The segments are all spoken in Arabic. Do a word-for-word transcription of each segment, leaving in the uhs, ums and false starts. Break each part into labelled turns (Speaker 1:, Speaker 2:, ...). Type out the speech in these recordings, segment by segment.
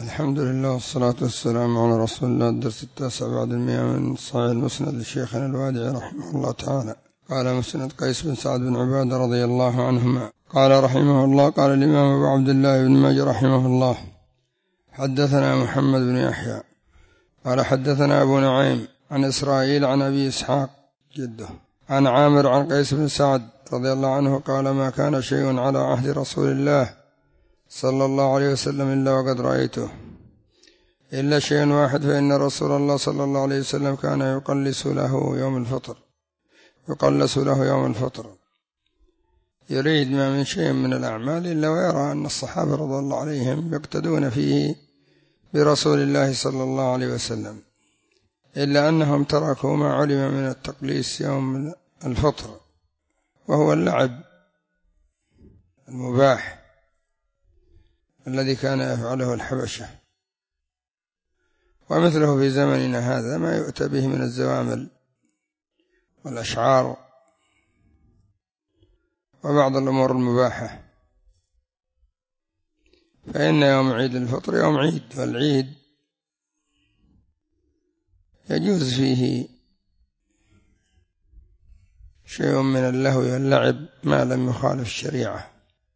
Speaker 1: الحمد لله والصلاة والسلام على رسول الله. الدرس التاسع بعد المئة من صحيح المسند لشيخنا الوادعي رحمه الله تعالى. قال مسند قيس بن سعد بن عبادة رضي الله عنهما قال رحمه الله قال الإمام أبو عبد الله بن ماجه رحمه الله حدثنا محمد بن يحيى قال حدثنا أبو نعيم عن إسرائيل عن أبي إسحاق جده عن عامر عن قيس بن سعد رضي الله عنه قال ما كان شيء على عهد رسول الله صلى الله عليه وسلم إلا وقد رأيته إلا شيء واحد، فإن رسول الله صلى الله عليه وسلم كان يقلس له يوم الفطر يقلس له يوم الفطر يريد ما من شيء من الأعمال إلا ويرى أن الصحابة رضي الله عليهم يقتدون فيه برسول الله صلى الله عليه وسلم، إلا أنهم تركوا ما علم من التقليس يوم الفطر وهو اللعب المباح الذي كان يفعله الحبشة، ومثله في زمننا هذا ما يؤتى به من الزوامل والأشعار وبعض الأمور المباحة. فإن يوم عيد الفطر يوم عيد، والعيد يجوز فيه شيء من اللهو واللعب ما لم يخالف الشريعة.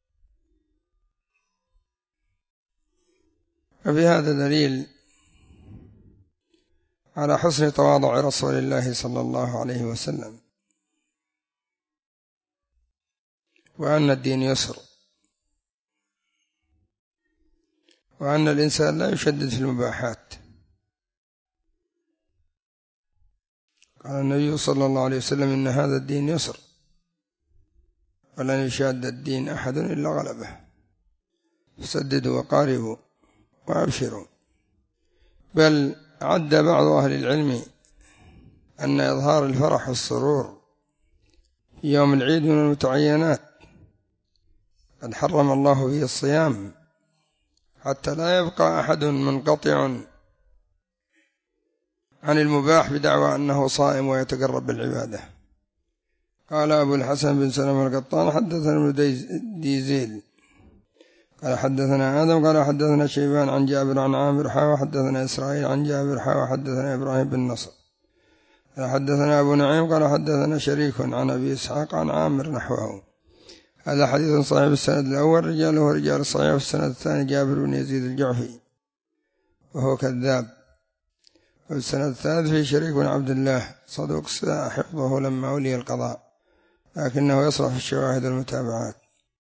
Speaker 1: وفي هذا دليل على حسن تواضع رسول الله صلى الله عليه وسلم، وأن الدين يسر، وأن الإنسان لا يشدد في المباحات. قال النبي صلى الله عليه وسلم إن هذا الدين يسر ولن يشاد الدين أحد إلا غلبه، فسددوا وقاربوا وأبشروا. بل عد بعض أهل العلم أن إظهار الفرح والسرور في يوم العيد من المتعينات، قد حرم الله فيه الصيام حتى لا يبقى أحد منقطع عن المباح بدعوى أنه صائم ويتقرب بالعبادة. قال أبو الحسن بن سلمة القطان حدثنا ابن ديزيل قال حدثنا آدم قال حدثنا شيبان عن جابر عن عامر حا حدثنا إسرائيل عن جابر حا حدثنا إبراهيم بن نصر قال حدثنا أبو نعيم قال حدثنا شريك عن أبي إسحاق عن عامر نحوه. هذا حديث صحيح بالسند الأول رجاله رجال الصحيح، في السند الثاني جابر بن يزيد الجعفي وهو كذاب، وفي السند الثالث في شريك بن عبد الله صدوق حفظه لما ولي القضاء، لكنه يصلح في الشواهد والمتابعات.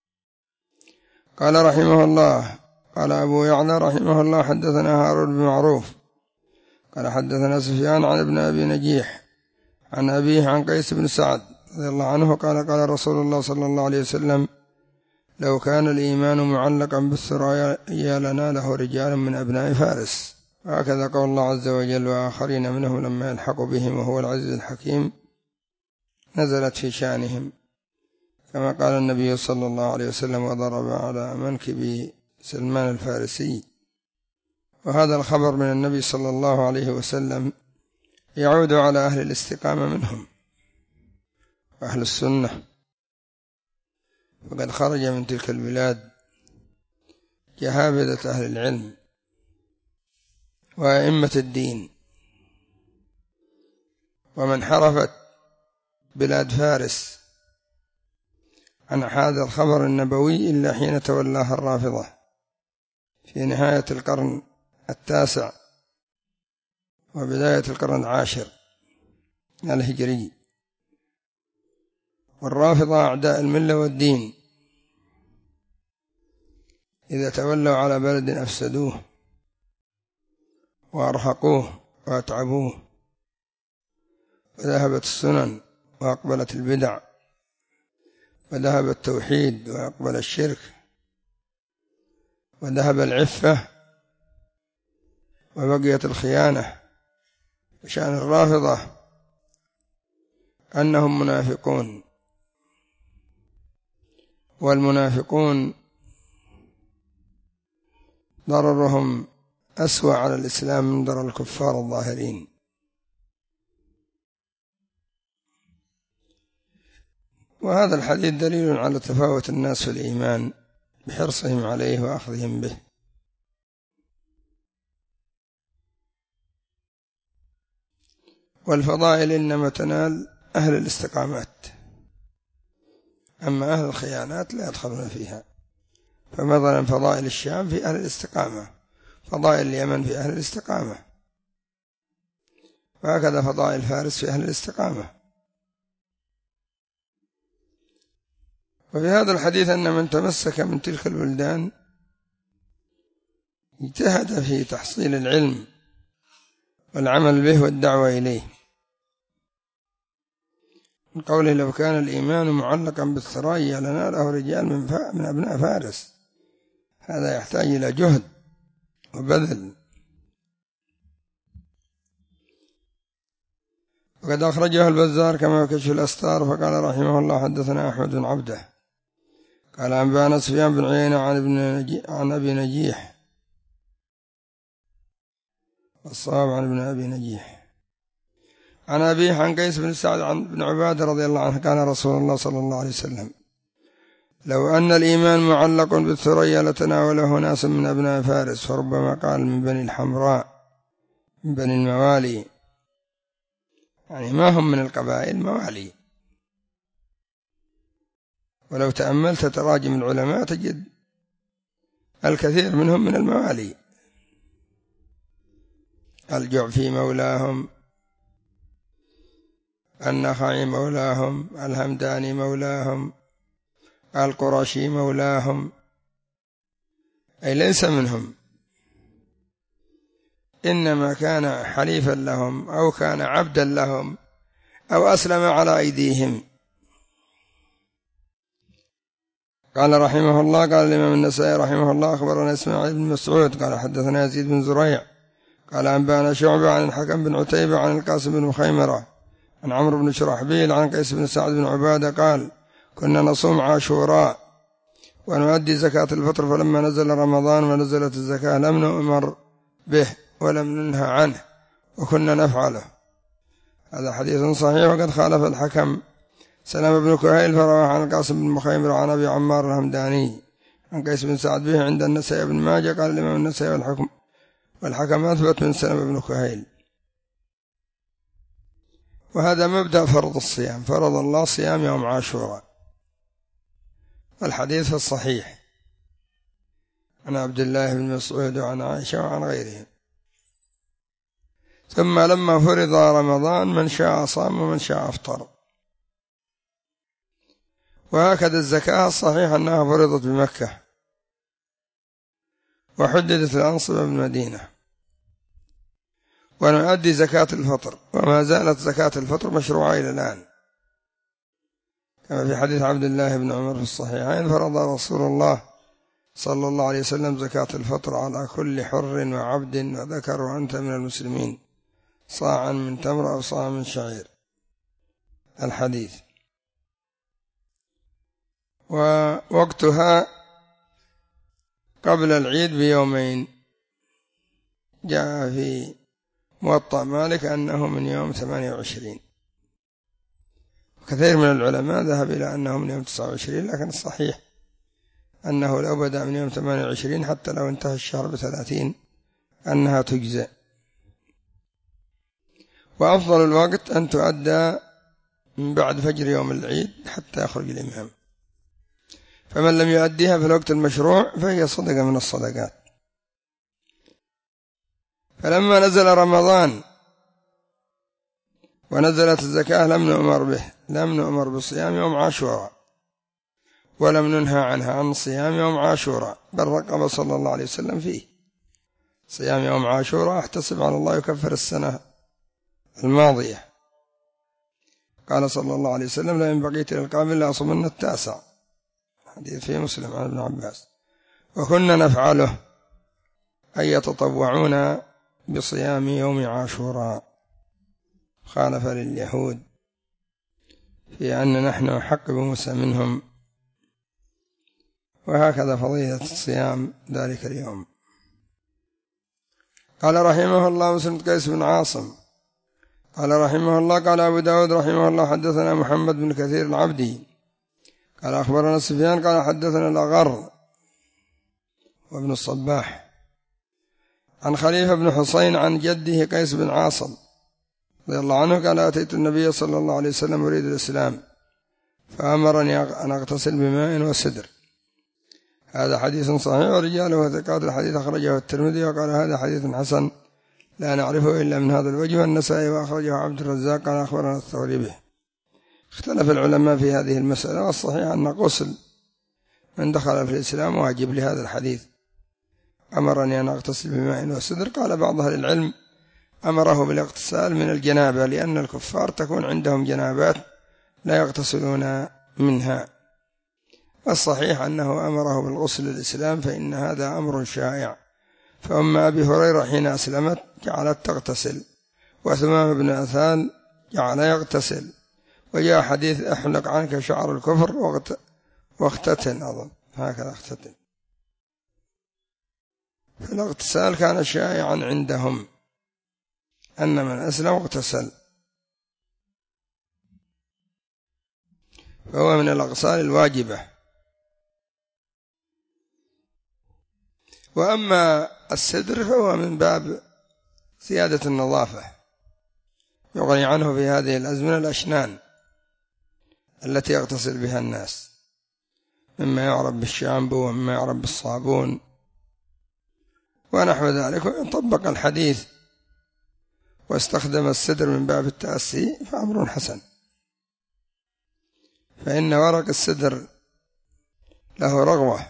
Speaker 1: قال رحمه الله قال أبو يعلى رحمه الله حدثنا هارون بن معروف قال حدثنا سفيان عن ابن أبي نجيح عن أبيه عن قيس بن سعد رضي الله عنه قال قال رسول الله صلى الله عليه وسلم لو كان الإيمان معلقا بالثريا لناله رجال من أبناء فارس. وهكذا قول الله عز وجل وآخرين منهم لما يلحق بهم وهو العزيز الحكيم نزلت في شأنهم، كما قال النبي صلى الله عليه وسلم وضرب على منكب سلمان الفارسي. وهذا الخبر من النبي صلى الله عليه وسلم يعود على أهل الاستقامة منهم وأهل السنة، وقد خرج من تلك البلاد جهابذة أهل العلم وأئمة الدين، ومن حرفت بلاد فارس عن هذا الخبر النبوي إلا حين تولاها الرافضة في نهاية القرن التاسع وبداية القرن العاشر الهجري. والرافضة أعداء الملة والدين، إذا تولوا على بلد أفسدوه وأرهقوه وأتعبوه، وذهبت السنن وأقبلت البدع، وذهب التوحيد وأقبل الشرك، وذهب العفة وبقيت الخيانة. وشأن الرافضة أنهم منافقون، والمنافقون ضررهم أسوأ على الإسلام من ضرر الكفار الظاهرين. وهذا الحديث دليل على تفاوت الناس في الإيمان بحرصهم عليه وأخذهم به. والفضائل إنما تنال أهل الاستقامات، أما أهل الخيانات لا يدخلون فيها. فمثلا فضائل الشام في أهل الاستقامة، فضائل اليمن في أهل الاستقامة، وهكذا فضائل فارس في أهل الاستقامة. وفي هذا الحديث أن من تمسك من تلك البلدان اجتهد في تحصيل العلم والعمل به والدعوة إليه، من قوله لو كان الإيمان معلقا بالثريا لناله رجال من, من أبناء فارس. هذا يحتاج إلى جهد وبذل. وقد أخرجه البزار كما في كشف الأستار، فقال رحمه الله حدثنا أحمد بن عبده قال أنبانا سفيان بن عيينة عن ابن نجي عن أبي نجيح، الصواب عن ابن أبي نجيح عن أبيه عن قيس بن سعد عن ابن عبادة رضي الله عنه قال رسول الله صلى الله عليه وسلم لو أن الإيمان معلق بالثريا لتناوله ناس من أبناء فارس، فربما قال من بني الحمراء من بني الموالي، يعني ما هم من القبائل، موالي. ولو تأملت تراجم العلماء تجد الكثير منهم من الموالي، الجعفي مولاهم، النخعي مولاهم، الهمداني مولاهم، القرشي مولاهم، أي ليس منهم، إنما كان حليفا لهم أو كان عبدا لهم أو أسلم على أيديهم. قال رحمه الله قال الإمام النسائي رحمه الله أخبرنا إسماعيل بن مسعود قال حدثنا يزيد بن زريع قال أنبانا شعبة عن الحكم بن عتيبة عن القاسم بن مخيمرة عن عمرو بن شرحبيل عن قيس بن سعد بن عبادة قال كنا نصوم عاشوراء ونؤدي زكاة الفطر، فلما نزل رمضان ونزلت الزكاة لم نؤمر به ولم ننهى عنه وكنا نفعله. هذا حديث صحيح. وقد خالف الحكم سلام بن كهيل فرواه عن القاسم بن مخيمرة عن أبي عمار الهمداني عن قيس بن سعد به عند النسائي بن ماجه. قال الإمام النسائي والحكم والحكم أثبت من سلام بن كهيل. وهذا مبدأ فرض الصيام، فرض الله صيام يوم عاشوراء، الحديث في الصحيح عن عبد الله بن مسعود وعن عائشة وعن غيرهم. ثم لما فرض رمضان من شاء صام ومن شاء أفطر. وهكذا الزكاة الصحيح أنها فرضت بمكة وحددت الأنصبة بالمدينة، ونؤدي زكاة الفطر وما زالت زكاة الفطر مشروعة إلى الآن، كما في حديث عبد الله بن عمر في الصحيحين فرض رسول الله صلى الله عليه وسلم زكاة الفطر على كل حر وعبد وذكر وأنثى من المسلمين صاعا من تمر أو صاعا من شعير، الحديث. ووقتها قبل العيد بيومين، جاء في موطأ مالك أنه من يوم ثمانية وعشرين، كثير من العلماء ذهب إلى أنه من يوم تسعة وعشرين، لكن الصحيح أنه لو بدأ من يوم ثمانية وعشرين حتى لو انتهى الشهر بثلاثين أنها تجزئ. وأفضل الوقت أن تؤدى من بعد فجر يوم العيد حتى يخرج الإمام، فمن لم يؤديها في الوقت المشروع فهي صدقة من الصدقات. فلما نزل رمضان ونزلت الزكاة لم نؤمر به، لم نؤمر بصيام يوم عاشوراء ولم ننهى عنها عن صيام يوم عاشوراء، بل رقب صلى الله عليه وسلم فيه صيام يوم عاشوراء احتسب على الله يكفر السنة الماضية. قال صلى الله عليه وسلم لئن بقيت للقابل لأصومن التاسع، حديث في مسلم عن ابن عباس. وكنا نفعله أي يتطوعون بصيام يوم عاشوراء، خالف لليهود في أن نحن أحق بموسى منهم. وهكذا فضيلة الصيام ذلك اليوم. قال رحمه الله مسند قيس بن عاصم قال رحمه الله قال أبو داود رحمه الله حدثنا محمد بن كثير العبدي قال أخبرنا سفيان قال حدثنا الأغر وابن الصباح عن خليفة بن حسين عن جده قيس بن عاصم رضي الله عنه قال أتيت النبي صلى الله عليه وسلم أريد الإسلام فأمرني أن أغتسل بماء وسدر. هذا حديث صحيح ورجاله وثقات. الحديث أخرجه الترمذي وقال هذا حديث حسن لا نعرفه إلا من هذا الوجه، والنسائي وأخرجه عبد الرزاق قال أخبرنا الثوري به. اختلف العلماء في هذه المسألة، والصحيح أن غسل من دخل في الإسلام واجب لهذا الحديث. أمرني أن أغتسل بماء وسدر. قال بعض أهل العلم أمره بالاغتسال من الجنابة، لأن الكفار تكون عندهم جنابات لا يغتسلون منها. والصحيح أنه أمره بالغسل للإسلام، فإن هذا أمر شائع. فأم أبي هريرة حين أسلمت جعلت تغتسل، وثمام بن أثال جعل يغتسل. وجاء حديث أحلق عنك شعر الكفر واختتن، أظن هكذا اختتن. فالاغتسال كان شائعا عندهم، أن من أسلم اغتسل، فهو من الأغسال الواجبة. وأما السدر فهو من باب زيادة النظافة، يغني عنه في هذه الأزمنة الأشنان التي يغتسل بها الناس، مما يعرف بالشامبو ومما يعرف بالصابون ونحو ذلك. وإن طبق الحديث واستخدم السدر من باب التأسي فأمر حسن، فإن ورق السدر له رغوة،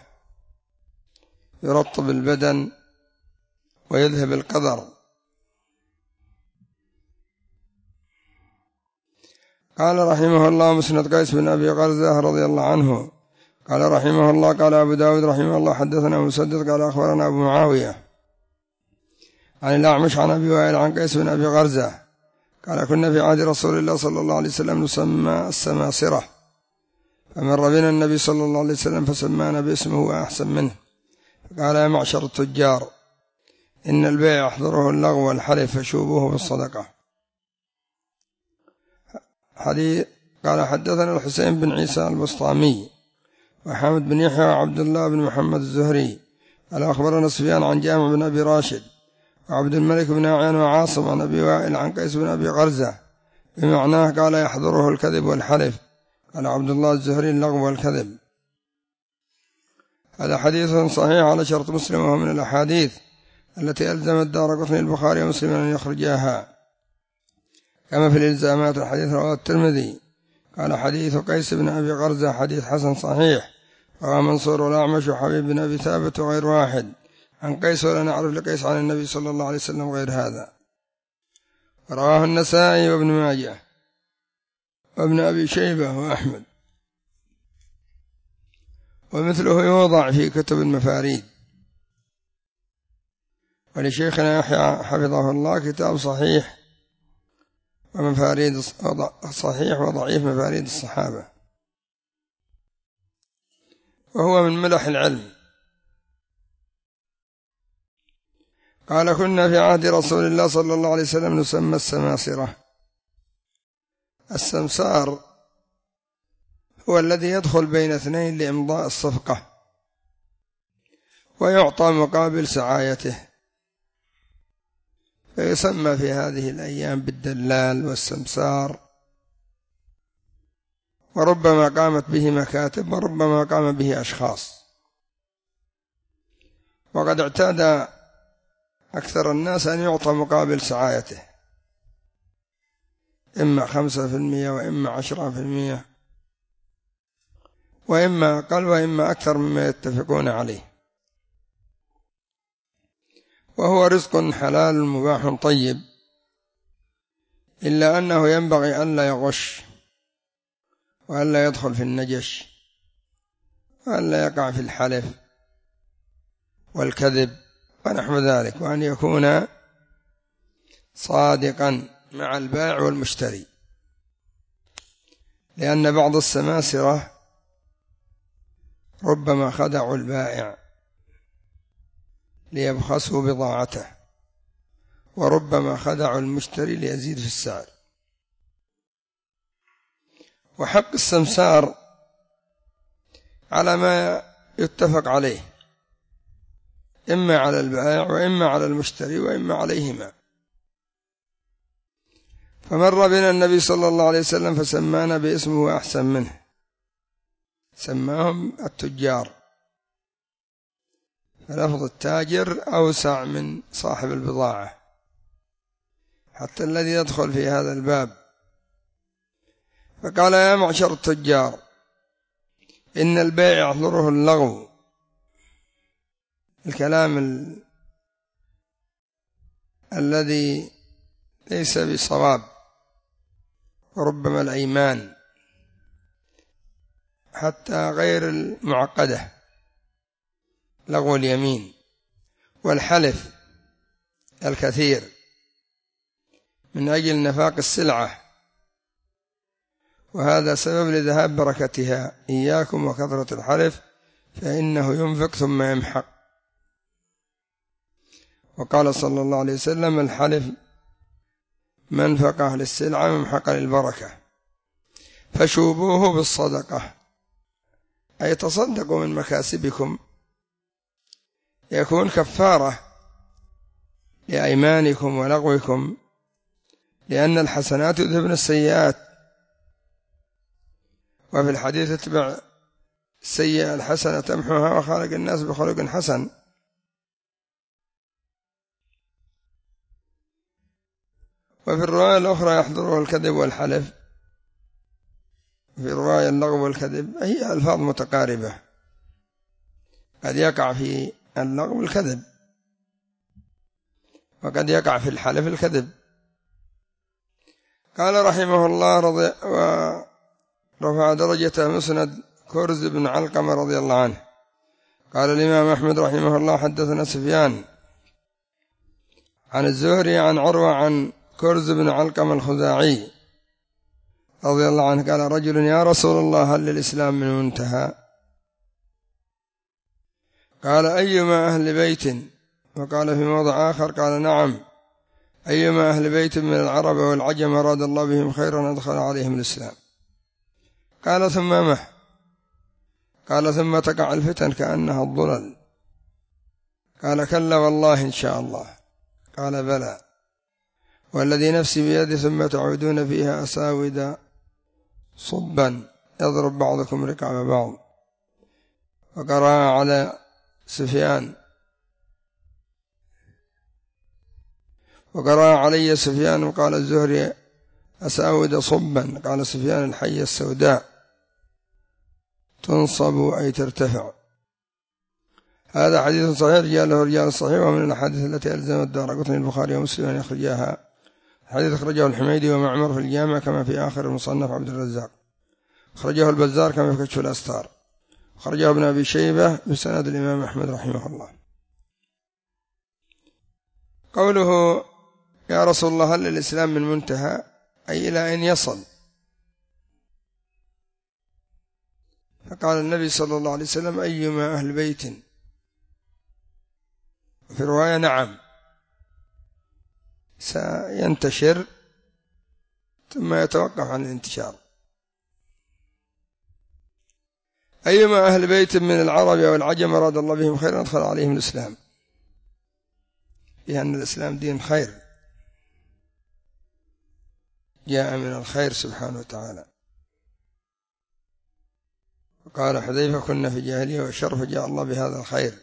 Speaker 1: يرطب البدن ويذهب القذر. قال رحمه الله مسند قيس بن أبي غرزة رضي الله عنه قال رحمه الله قال أبو داود رحمه الله حدثنا مسدد قال أخبرنا أبو معاوية عن الأعمش عن أبي وائل عن قيس بن أبي غرزة قال كنا في عهد رسول الله صلى الله عليه وسلم نسمى السماسرة، فمر بنا النبي صلى الله عليه وسلم فسمانا باسمه وأحسن منه، قال يا معشر التجار إن البيع يحضره اللغو والحلف فشوبوه بالصدقة. حديث قال حدثنا الحسين بن عيسى البسطامي وحامد بن يحيى وعبد الله بن محمد الزهري قال أخبرنا سفيان عن جامع بن أبي راشد وعبد الملك بن أعين وعاصم عن أبي وائل عن قيس بن أبي غرزة بمعناه قال يحضره الكذب والحلف. قال عبد الله الزهري اللغو والكذب. هذا حديث صحيح على شرط مسلم، وهو من الأحاديث التي ألزمت دارقطني البخاري ومسلم أن يخرجاها، كما في الإلزامات. الحديث رواه الترمذي قال حديث قيس بن أبي غرزة حديث حسن صحيح. رواه منصور والأعمش وحبيب بن أبي ثابت وغير واحد عن قيس، ولا نعرف لقيس عن النبي صلى الله عليه وسلم غير هذا. رواه النسائي وابن ماجه وابن أبي شيبة وأحمد، ومثله يوضع في كتب المفاريد. ولشيخنا يحيى حفظه الله كتاب صحيح ومفاريد صحيح وضعيف مفاريد الصحابة، وهو من ملح العلم. قال كنا في عهد رسول الله صلى الله عليه وسلم نسمى السماسرة. السمسار هو الذي يدخل بين اثنين لإمضاء الصفقة ويعطى مقابل سعايته، فيسمى في هذه الأيام بالدلال والسمسار، وربما قامت به مكاتب وربما قام به أشخاص. وقد اعتاد أكثر الناس أن يعطى مقابل سعايته، إما خمسة في المئة وإما عشرة في المئة وإما أقل وإما أكثر مما يتفقون عليه. وهو رزق حلال مباح طيب، إلا أنه ينبغي ألا يغش وألا يدخل في النجش وألا يقع في الحلف والكذب ونحو ذلك، وأن يكون صادقا مع البائع والمشتري، لأن بعض السماسرة ربما خدعوا البائع ليبخسوا بضاعته، وربما خدعوا المشتري ليزيد في السعر. وحق السمسار على ما يتفق عليه، إما على البائع وإما على المشتري وإما عليهما. فمر بنا النبي صلى الله عليه وسلم فسمانا باسمه أحسن منه، سماهم التجار، فلفظ التاجر أوسع من صاحب البضاعة، حتى الذي يدخل في هذا الباب. فقال: يا معشر التجار، إن البيع يحضره اللغو، الكلام ال... الذي ليس بصواب، وربما الأيمان حتى غير المعقدة، لغو اليمين، والحلف الكثير من أجل نفاق السلعة، وهذا سبب لذهاب بركتها. إياكم وكثرة الحلف فإنه ينفق ثم يمحق. وقال صلى الله عليه وسلم: الحلف منفقة للسلعة ممحق للبركة، فشوبوه بالصدقة، أي تصدقوا من مكاسبكم، يكون كفارة لأيمانكم ولغوكم، لأن الحسنات يذهبن السيئات. وفي الحديث: اتبع السيئة الحسنة تمحوها وخالق الناس بخلق حسن. وفي الرواية الأخرى: يحضره الكذب والحلف. في رواية اللغو والكذب، هي ألفاظ متقاربة، قد يقع في اللغو الكذب، وقد يقع في الحلف الكذب. قال رحمه الله رضي ورفع درجة مسند كرز بن علقمة رضي الله عنه. قال الإمام أحمد رحمه الله: حدثنا سفيان عن الزهري عن عروة عن كرز بن علقمة الخزاعي رضي الله عنه قال: رجل: يا رسول الله، هل للإسلام من منتهى؟ قال: أيما أهل بيت؟ وقال في موضع آخر: قال: نعم، أيما أهل بيت من العرب والعجم أراد الله بهم خيرا أدخل عليهم الإسلام. قال: ثم ما؟ قال: ثم تقع الفتن كأنها الضلل. قال: كلا والله إن شاء الله. قال: بلى والذي نفسي بيده، ثم تعودون فيها أساود صبا يضرب بعضكم ركاب بعض. وقرأ على سفيان وقرأ علي سفيان وقال الزهري: أساود صبا. قال سفيان: الحية السوداء تنصب أي ترتفع. هذا حديث صحيح، رجاله رجال الصحيح، ومن الأحاديث التي ألزم الدارقطني البخاري ومسلم أن يخرجاها. حديث أخرجه الحميدي ومعمر في الجامع كما في آخر المصنف عبد الرزاق. أخرجه البزار كما في كشف الأستار. أخرجه ابن أبي شيبة بسند الإمام أحمد رحمه الله. قوله: يا رسول الله، هل للإسلام من منتهى؟ أي إلى أين يصل؟ فقال النبي صلى الله عليه وسلم: أيما أهل بيت. في رواية: نعم، سينتشر ثم يتوقف عن الانتشار. أيما أهل بيت من العرب أو العجم أراد الله بهم خيرا أدخل عليهم الإسلام، لأن الإسلام دين خير، جاء من الخير سبحانه وتعالى. وقال حذيفة: كنا في جاهلية وشر، فجاء الله بهذا الخير،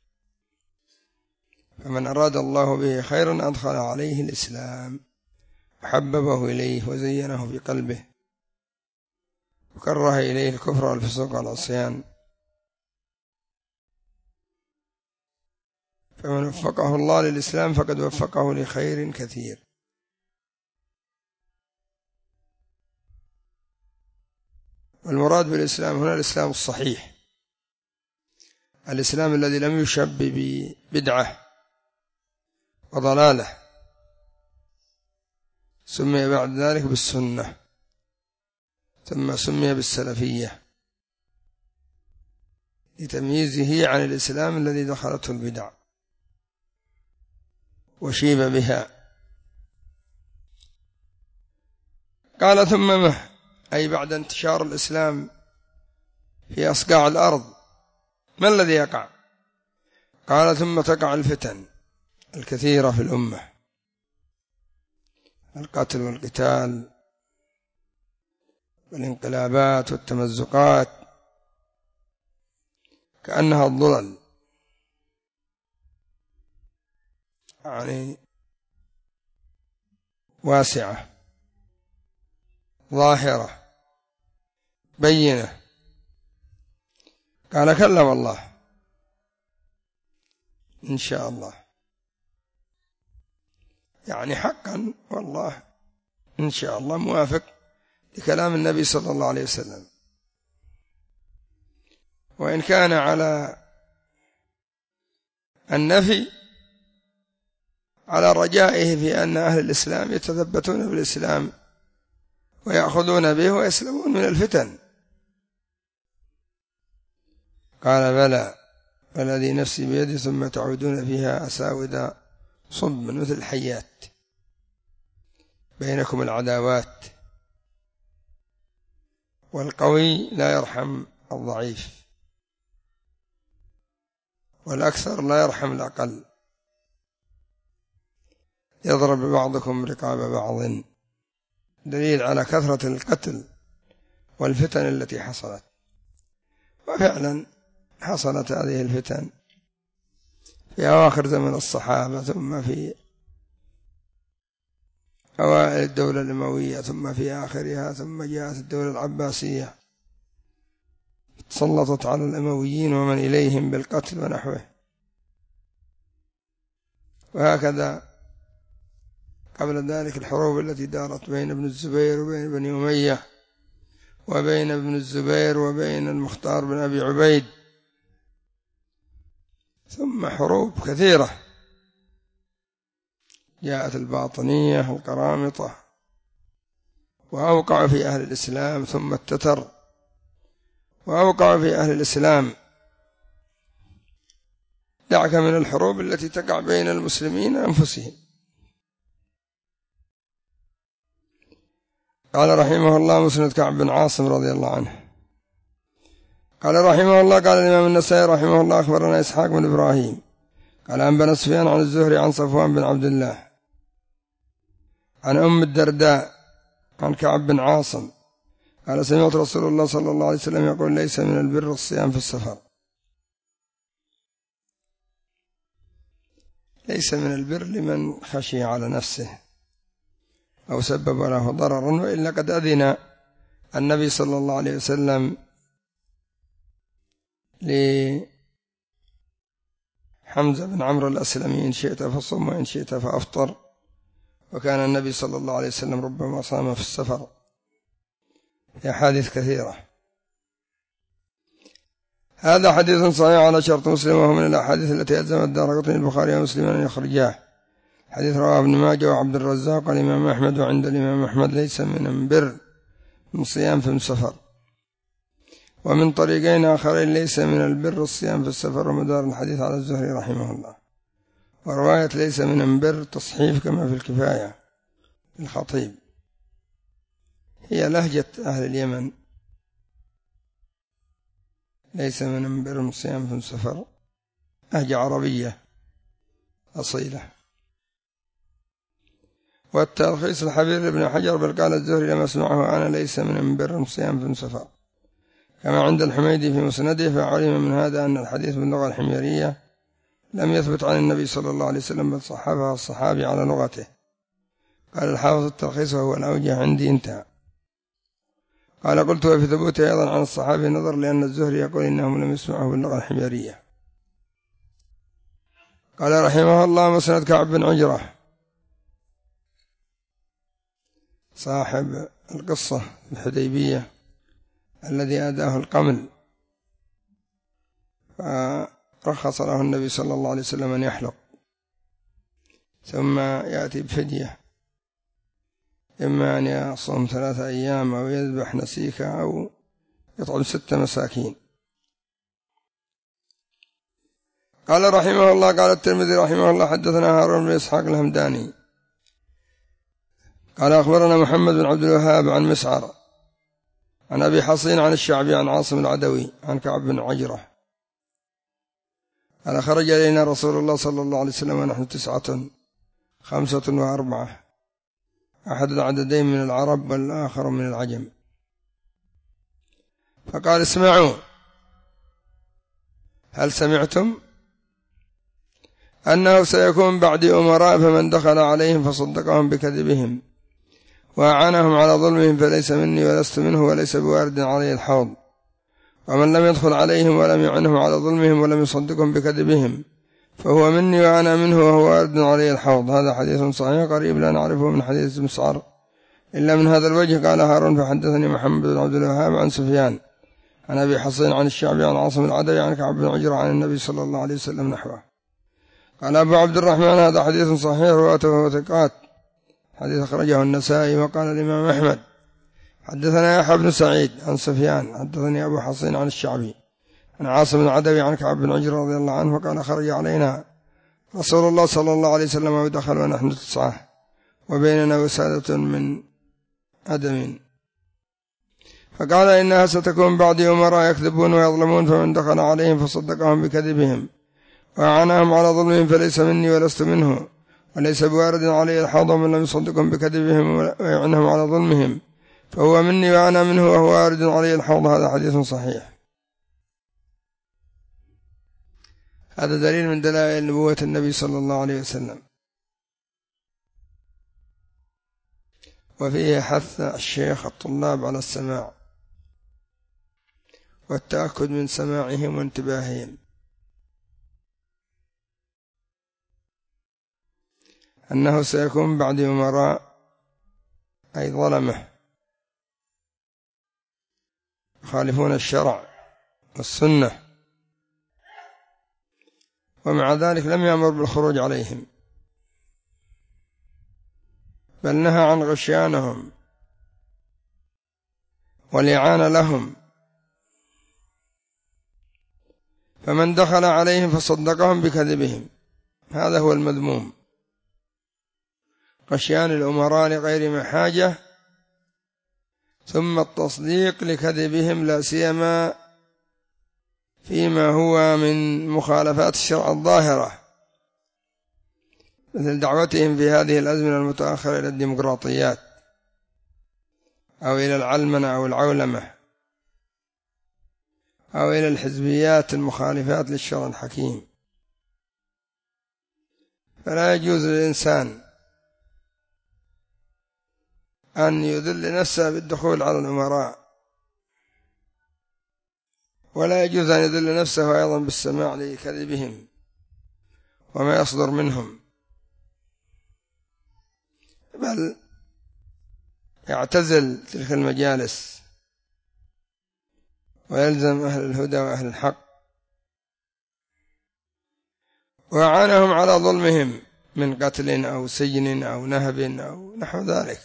Speaker 1: فمن أراد الله به خيرا أدخل عليه الإسلام، حببه إليه وزينه في قلبه، وكره إليه الكفر والفسوق والعصيان. فمن وفقه الله للإسلام فقد وفقه لخير كثير. والمراد بالإسلام هنا الإسلام الصحيح، الإسلام الذي لم يشب ببدعة وضلالة، سمي بعد ذلك بالسنة، ثم سمي بالسلفية لتمييزه عن الإسلام الذي دخلته البدع وشيب بها. قال: ثم ما؟ أي بعد انتشار الإسلام في أصقاع الأرض، ما الذي يقع؟ قال: ثم تقع الفتن الكثيرة في الأمة. القتل والقتال والانقلابات والتمزقات كأنها الظلل، يعني واسعة ظاهرة بينة. قال كلا والله إن شاء الله، يعني حقا والله إن شاء الله موافق لكلام النبي صلى الله عليه وسلم، وإن كان على النفي على رجائه في أن أهل الإسلام يتثبتون بالإسلام ويأخذون به ويسلمون من الفتن. قال بلى والذي نفسي بيده ثم تعودون فيها أساود صب مثل الحيات بينكم العداوات، والقوي لا يرحم الضعيف، والأكثر لا يرحم الأقل، يضرب بعضكم رقاب بعض، دليل على كثرة القتل والفتن التي حصلت. وفعلا حصلت هذه الفتن في أواخر زمن الصحابة، ثم في أوائل الدولة الأموية، ثم في آخرها، ثم جاءت الدولة العباسية تسلطت على الأمويين ومن إليهم بالقتل ونحوه. وهكذا قبل ذلك الحروب التي دارت بين ابن الزبير وبين بني أمية، وبين ابن الزبير وبين المختار بن أبي عبيد، ثم حروب كثيرة جاءت الباطنية القرامطة وأوقع في أهل الإسلام، ثم التتر وأوقع في أهل الإسلام. دعك من الحروب التي تقع بين المسلمين أنفسهم. قال رحمه الله مسند كعب بن عاصم رضي الله عنه قال رحمه الله قال الإمام النسائي رحمه الله أخبرنا إسحاق بن إبراهيم قال أنبأنا سفيان عن الزهري عن صفوان بن عبد الله عن أم الدرداء عن كعب بن عاصم قال سمعت رسول الله صلى الله عليه وسلم يقول ليس من البر الصيام في السفر. ليس من البر لمن خشي على نفسه أو سبب له ضررا، وإلا قد أذن النبي صلى الله عليه وسلم لحمزة بن عمرو الأسلمي إن شئت فصم وإن شئت فأفطر، وكان النبي صلى الله عليه وسلم ربما صام في السفر في أحاديث كثيرة. هذا حديث صحيح على شرط مسلم، وهو من الأحاديث التي ألزم الدارقطني البخاري ومسلم أن يخرجاه. حديث رواه ابن ماجه وعبد الرزاق والإمام أحمد، وعند الإمام أحمد ليس من البر من صيام في السفر. ومن طريقين آخرين ليس من البر الصيام في السفر، ومدار الحديث على الزهري رحمه الله. ورواية ليس من البر تصحيف كما في الكفاية الخطيب، هي لهجة أهل اليمن. ليس من البر الصيام في السفر لهجة عربية أصيلة. والتلخيص الحبير ابن حجر بل قال الزهري لما اسمعه أنا ليس من البر الصيام في السفر، كما عند الحميدي في مسنده. فعلم من هذا أن الحديث باللغة الحميرية لم يثبت عن النبي صلى الله عليه وسلم، بل صححه الصحابي على لغته. قال الحافظ التلخيص وهو الأوجه عندي انتهى. قال قلت وفي ثبوته أيضا عن الصحابي نظر، لأن الزهري يقول إنهم لم يسمعه باللغة الحميرية. قال رحمه الله مسند كعب بن عجرة صاحب القصة الحديبية الذي أداه القمل، فرخص له النبي صلى الله عليه وسلم أن يحلق، ثم يأتي بفدية، إما أن يصوم ثلاثة أيام أو يذبح نسيكة أو يطعم ستة مساكين. قال رحمه الله قال الترمذي رحمه الله حدثنا هارون بن إسحاق الهمداني قال أخبرنا محمد بن عبد الوهاب عن مسعر عن أبي حصين عن الشعبي عن عاصم العدوي عن كعب بن عجرة قال خرج إلينا رسول الله صلى الله عليه وسلم ونحن تسعة خمسة وأربعة أحد العددين من العرب والآخر من العجم، فقال اسمعوا هل سمعتم أنه سيكون بعدي أمراء فمن دخل عليهم فصدقهم بكذبهم وأعانهم على ظلمهم فليس مني ولست منه وليس بوارد عليه الحوض، ومن لم يدخل عليهم ولم يعنهم على ظلمهم ولم يصدقهم بكذبهم فهو مني وأنا منه وهو وارد عليه الحوض. هذا حديث صحيح قريب لا نعرفه من حديث مسعر إلا من هذا الوجه. قال هارون فحدثني محمد بن عبد الوهاب عن سفيان عن أبي حصين عن الشعبي عن عاصم العدوي عن كعب بن عجرة عن النبي صلى الله عليه وسلم نحوه. قال أبو عبد الرحمن هذا حديث صحيح رواته ثقات، حديث أخرجه النسائي. وقال الإمام أحمد حدثنا يحيى بن سعيد عن سفيان حدثني أبو حصين عن الشعبي عن عاصم العدوي عن كعب بن عجرة رضي الله عنه وقال خرج علينا رسول الله صلى الله عليه وسلم ودخل ونحن تسعة وبيننا وسادة من أدم، فقال إنها ستكون بعدي أمراء يكذبون ويظلمون فمن دخل عليهم فصدقهم بكذبهم وأعانهم على ظلمهم فليس مني ولست منه وليس بوارد عليه الحوض، ومن لم يصدقهم بكذبهم ويعنهم على ظلمهم فهو مني وأنا منه وهو وارد عليه الحوض. هذا حديث صحيح. هذا دليل من دلائل نبوة النبي صلى الله عليه وسلم، وفيه حث الشيخ الطلاب على السماع والتأكد من سماعهم وانتباههم، أنه سيكون بعد أمراء أي ظلمه يخالفون الشرع والسنة، ومع ذلك لم يأمر بالخروج عليهم بل نهى عن غشيانهم والإعانة لهم، فمن دخل عليهم فصدقهم بكذبهم هذا هو المذموم، غشيان الأمراء لغير محاجة ثم التصديق لكذبهم لا سيما فيما هو من مخالفات الشرع الظاهرة مثل دعوتهم في هذه الأزمنة المتأخرة إلى الديمقراطيات أو إلى العلمنة أو العولمة أو إلى الحزبيات المخالفات للشرع الحكيم. فلا يجوز للإنسان أن يذل نفسه بالدخول على الأمراء، ولا يجوز أن يذل نفسه أيضا بالسماع لكذبهم وما يصدر منهم، بل يعتزل تلك المجالس ويلزم أهل الهدى وأهل الحق، وأعانهم على ظلمهم من قتل أو سجن أو نهب أو نحو ذلك.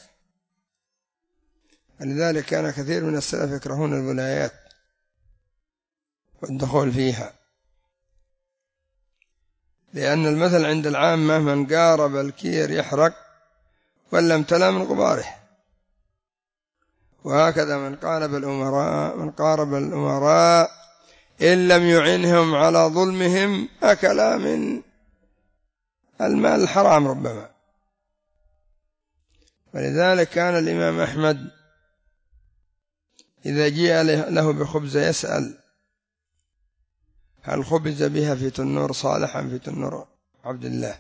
Speaker 1: لذلك كان كثير من السلف يكرهون الولايات والدخول فيها، لأن المثل عند العامة من قارب الكير يحرق ولا امتلأ من غباره، وهكذا من قارب الأمراء من قارب الأمراء إن لم يعنهم على ظلمهم أكل من المال الحرام ربما. ولذلك كان الإمام أحمد إذا جاء له بخبز يسأل هل خبز بها في تنور صالح أم في تنور عبد الله،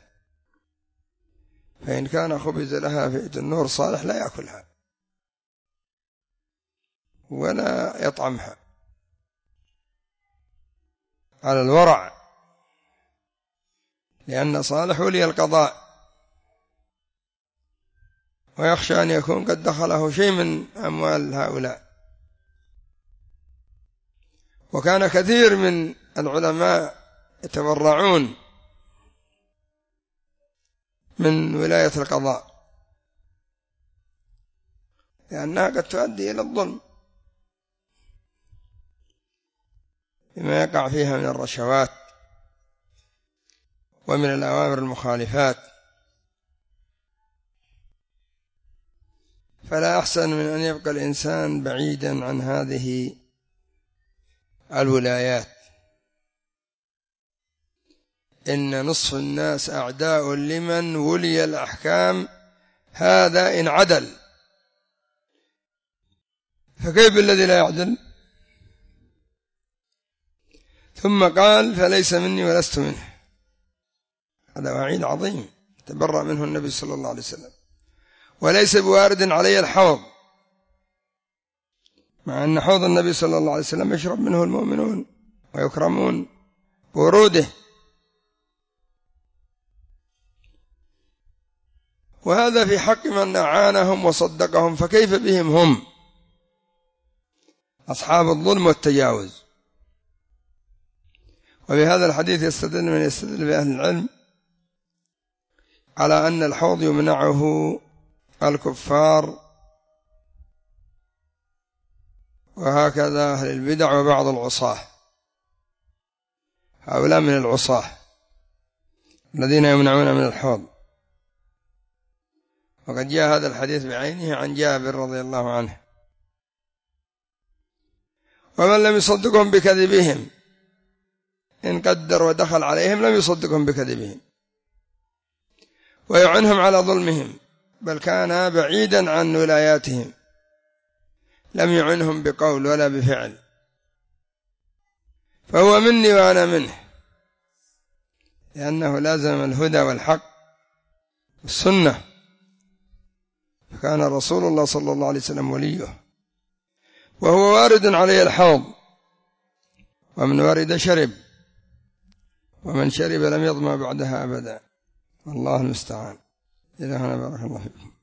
Speaker 1: فإن كان خبز لها في تنور صالح لا يأكلها ولا يطعمها على الورع، لأن صالح ولي القضاء ويخشى أن يكون قد دخله شيء من أموال هؤلاء. وكان كثير من العلماء يتبرعون من ولاية القضاء لأنها قد تؤدي إلى الظلم بما يقع فيها من الرشوات ومن الأوامر المخالفات. فلا أحسن من أن يبقى الإنسان بعيدا عن هذه الولايات. إن نصف الناس أعداء لمن ولي الأحكام هذا إن عدل، فكيف الذي لا يعدل؟ ثم قال فليس مني ولست منه. هذا وعيد عظيم تبرأ منه النبي صلى الله عليه وسلم. وليس بوارد علي الحوض، مع أن حوض النبي صلى الله عليه وسلم يشرب منه المؤمنون ويكرمون بوروده. وهذا في حق من أعانهم وصدقهم، فكيف بهم هم أصحاب الظلم والتجاوز؟ وبهذا الحديث يستدل من يستدل بأهل العلم على أن الحوض يمنعه الكفار وهكذا أهل البدع وبعض العصاة، هؤلاء من العصاة الذين يمنعون من الحوض. وقد جاء هذا الحديث بعينه عن جابر رضي الله عنه. ومن لم يصدقهم بكذبهم إن قدر ودخل عليهم لم يصدقهم بكذبهم ويعنهم على ظلمهم، بل كان بعيدا عن ولاياتهم، لم يعنهم بقول ولا بفعل، فهو مني وأنا منه، لأنه لازم الهدى والحق والسنة، فكان رسول الله صلى الله عليه وسلم وليه. وهو وارد عليه الحوض، ومن ورد شرب، ومن شرب لم يظمأ بعدها أبدا، والله المستعان. إلى هنا بارك الله فيكم.